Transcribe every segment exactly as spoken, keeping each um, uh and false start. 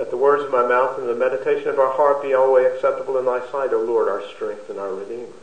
Let the words of my mouth and the meditation of our heart be always acceptable in thy sight, O Lord, our strength and our Redeemer.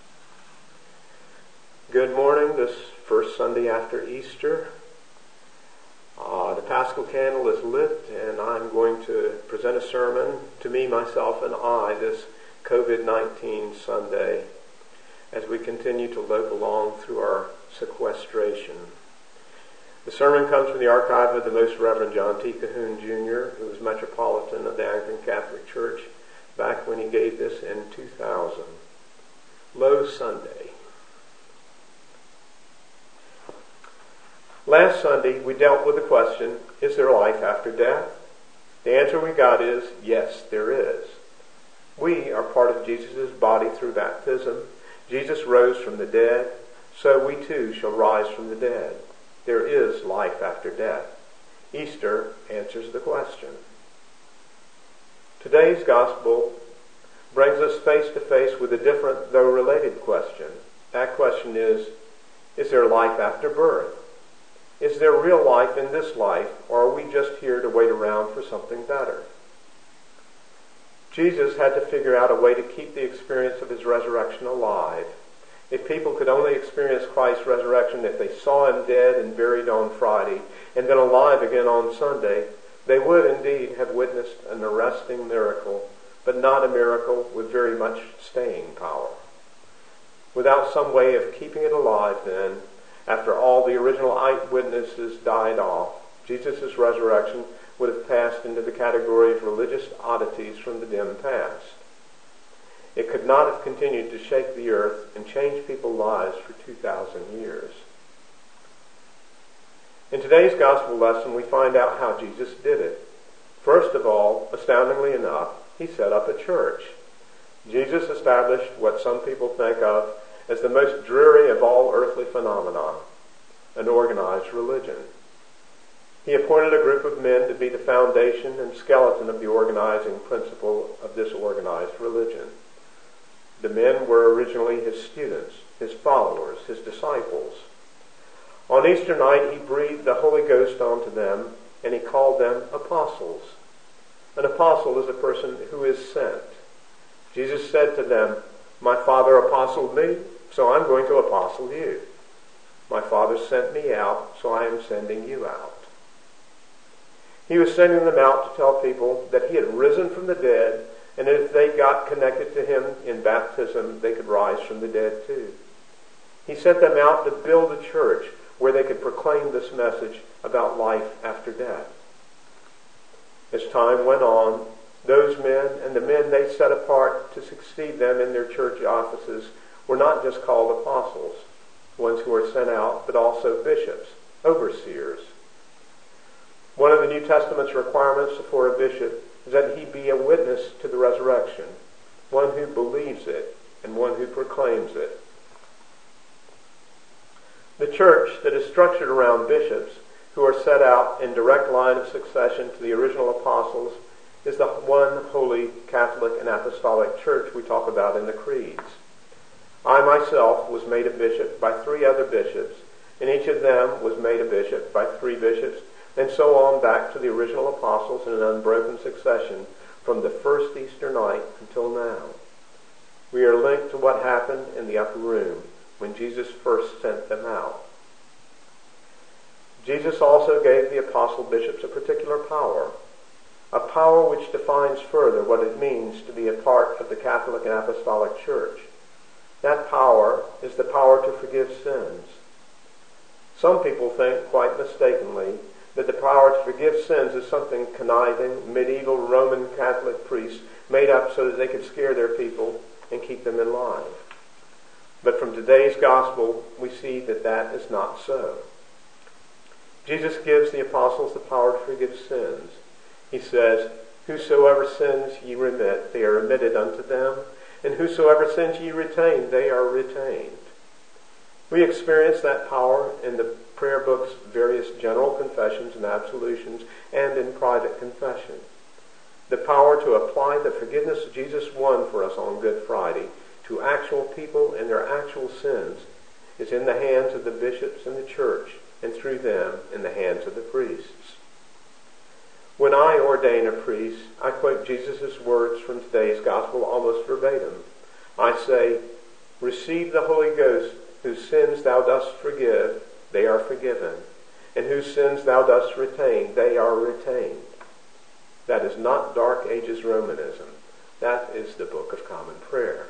Good morning, this first Sunday after Easter. Uh, the Paschal candle is lit, and I'm going to present a sermon to me, myself, and I this covid nineteen Sunday as we continue to lope along through our sequestration. The sermon comes from the archive of the Most Reverend John T. Cahoon, Junior, who was Metropolitan of the Anglican Catholic Church back when he gave this in two thousand. Low Sunday. Last Sunday, we dealt with the question, is there life after death? The answer we got is, yes, there is. We are part of Jesus' body through baptism. Jesus rose from the dead, so we too shall rise from the dead. There is life after death. Easter answers the question. Today's gospel brings us face to face with a different, though related question. That question is, is there life after birth? Is there real life in this life, or are we just here to wait around for something better? Jesus had to figure out a way to keep the experience of his resurrection alive. If people could only experience Christ's resurrection if they saw him dead and buried on Friday and then alive again on Sunday, they would indeed have witnessed an arresting miracle, but not a miracle with very much staying power. Without some way of keeping it alive then, after all the original eyewitnesses died off, Jesus' resurrection would have passed into the category of religious oddities from the dim past. It could not have continued to shake the earth and change people's lives for two thousand years. In today's gospel lesson, we find out how Jesus did it. First of all, astoundingly enough, he set up a church. Jesus established what some people think of as the most dreary of all earthly phenomena, an organized religion. He appointed a group of men to be the foundation and skeleton of the organizing principle of this organized religion. The men were originally his students, his followers, his disciples. On Easter night, he breathed the Holy Ghost onto them, and he called them apostles. An apostle is a person who is sent. Jesus said to them, "My Father apostled me, so I'm going to apostle you. My Father sent me out, so I am sending you out." He was sending them out to tell people that he had risen from the dead, and if they got connected to him in baptism, they could rise from the dead too. He sent them out to build a church where they could proclaim this message about life after death. As time went on, those men and the men they set apart to succeed them in their church offices were not just called apostles, ones who were sent out, but also bishops, overseers. One of the New Testament's requirements for a bishop is that he be a witness to the resurrection, one who believes it and one who proclaims it. The church that is structured around bishops who are set out in direct line of succession to the original apostles is the one holy Catholic and Apostolic Church we talk about in the creeds. I myself was made a bishop by three other bishops, and each of them was made a bishop by three bishops, and so on back to the original apostles in an unbroken succession from the first Easter night until now. We are linked to what happened in the upper room when Jesus first sent them out. Jesus also gave the apostle bishops a particular power, a power which defines further what it means to be a part of the Catholic and Apostolic Church. That power is the power to forgive sins. Some people think, quite mistakenly, that the power to forgive sins is something conniving, medieval Roman Catholic priests made up so that they could scare their people and keep them in line. But from today's gospel, we see that that is not so. Jesus gives the apostles the power to forgive sins. He says, "Whosoever sins ye remit, they are remitted unto them, and whosoever sins ye retain, they are retained." We experience that power in the prayer book's various general confessions and absolutions and in private confession. The power to apply the forgiveness Jesus won for us on Good Friday to actual people and their actual sins is in the hands of the bishops and the church, and through them in the hands of the priests. When I ordain a priest, I quote Jesus' words from today's gospel almost verbatim. I say, receive the Holy Ghost, whose sins thou dost forgive, they are forgiven. And whose sins thou dost retain, they are retained. That is not Dark Ages Romanism. That is the Book of Common Prayer.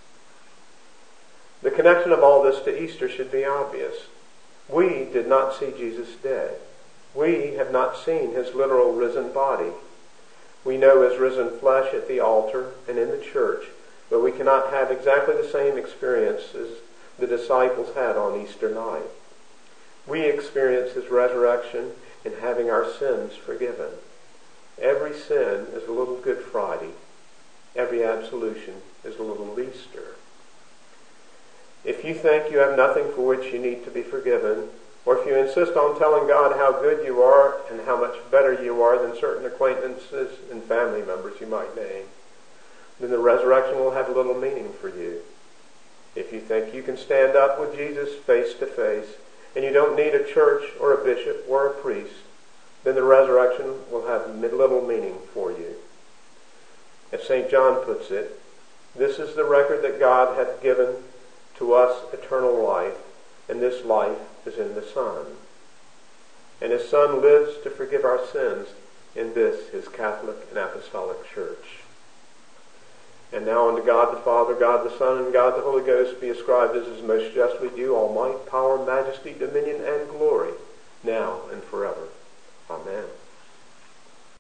The connection of all this to Easter should be obvious. We did not see Jesus dead. We have not seen his literal risen body. We know his risen flesh at the altar and in the church, but we cannot have exactly the same experiences the disciples had on Easter night. We experience his resurrection in having our sins forgiven. Every sin is a little Good Friday. Every absolution is a little Easter. If you think you have nothing for which you need to be forgiven, or if you insist on telling God how good you are and how much better you are than certain acquaintances and family members you might name, then the resurrection will have little meaning for you. If you think you can stand up with Jesus face to face, and you don't need a church or a bishop or a priest, then the resurrection will have little meaning for you. As Saint John puts it, this is the record that God hath given to us eternal life, and this life is in the Son. And his Son lives to forgive our sins in this, his Catholic and Apostolic Church. And now unto God the Father, God the Son, and God the Holy Ghost be ascribed as is most justly due all might, power, majesty, dominion, and glory, now and forever. Amen.